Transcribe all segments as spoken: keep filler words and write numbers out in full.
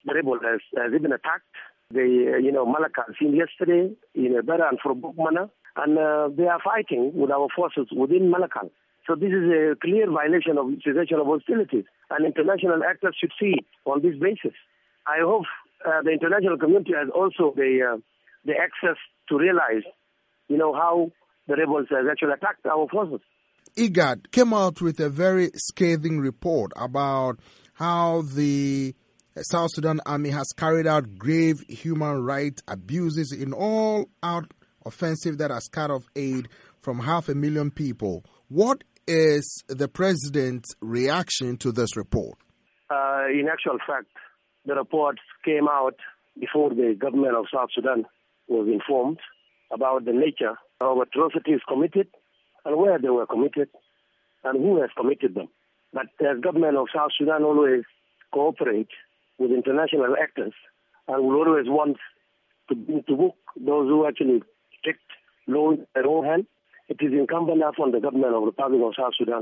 the rebel has, has even attacked the, uh, you know, Malakal seen yesterday in a better and for book manner, and uh, they are fighting with our forces within Malakal. So this is a clear violation of cessation of hostilities, and international actors should see it on this basis. I hope uh, the international community has also the uh, the access to realize, you know, how the rebels have actually attacked our forces. IGAD came out with a very scathing report about how the South Sudan Army has carried out grave human rights abuses in all-out offensive that has cut off aid from half a million people. What is the president's reaction to this report? Uh, in actual fact, the report came out before the government of South Sudan was informed about the nature of atrocities committed and where they were committed and who has committed them. But the government of South Sudan always cooperate with international actors and will always want to bring to book those who actually take law in their own hand. It is incumbent upon the government of the Republic of South Sudan,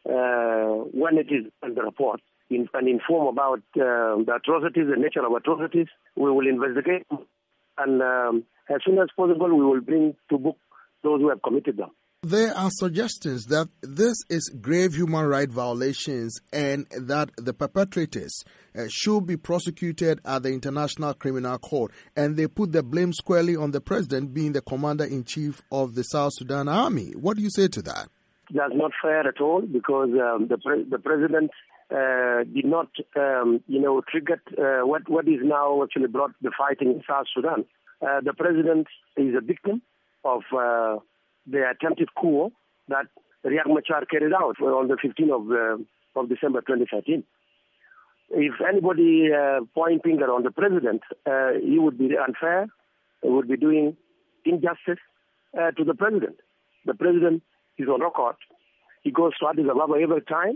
uh, when it is in the report, in, and inform about uh, the atrocities, the nature of atrocities. We will investigate, and um, as soon as possible, we will bring to book those who have committed them. There are suggestions that this is grave human rights violations and that the perpetrators uh, should be prosecuted at the International Criminal Court, and they put the blame squarely on the president being the commander-in-chief of the South Sudan Army. What do you say to that? That's not fair at all, because um, the pre- the president uh, did not, um, you know, trigger uh, what what is now actually brought the fighting in South Sudan. Uh, the president is a victim of Uh, the attempted coup that Riek Machar carried out on the fifteenth of, uh, of December twenty thirteen. If anybody uh, point finger on the president, uh, he would be unfair, he would be doing injustice uh, to the president. The president is on record. He goes to Addis Ababa every time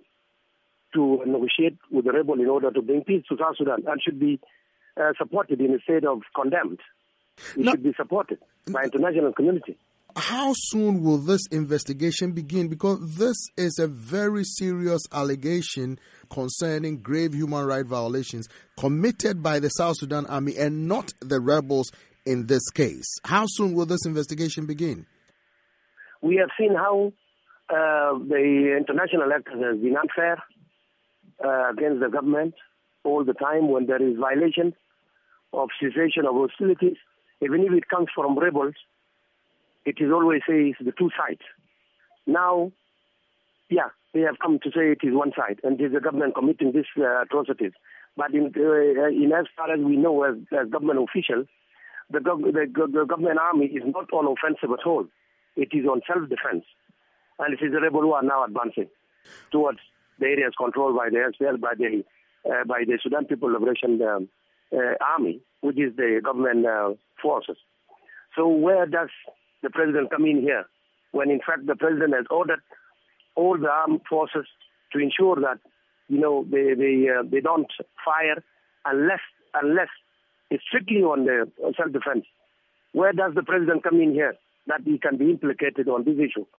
to negotiate with the rebel in order to bring peace to South Sudan, and should be uh, supported in a state of condemned. It no. should be supported by international community. How soon will this investigation begin? Because this is a very serious allegation concerning grave human rights violations committed by the South Sudan Army and not the rebels in this case. How soon will this investigation begin? We have seen how uh, the international actors have been unfair uh, against the government all the time when there is violation of cessation of hostilities, even if it comes from rebels. It is always says the two sides. Now, yeah, they have come to say it is one side, and it is the government committing these uh, atrocities. But in, uh, in as far as we know, as, as government officials, the, gov- the, the government army is not on offensive at all. It is on self-defense, and it is the rebels who are now advancing towards the areas controlled by the S P L, by the uh, by the Sudan People Liberation um, uh, Army, which is the government uh, forces. So where does the president come in here, when in fact the president has ordered all the armed forces to ensure that, you know, they they uh, they don't fire unless unless it's strictly on the self-defense? Where does the president come in here that he can be implicated on this issue?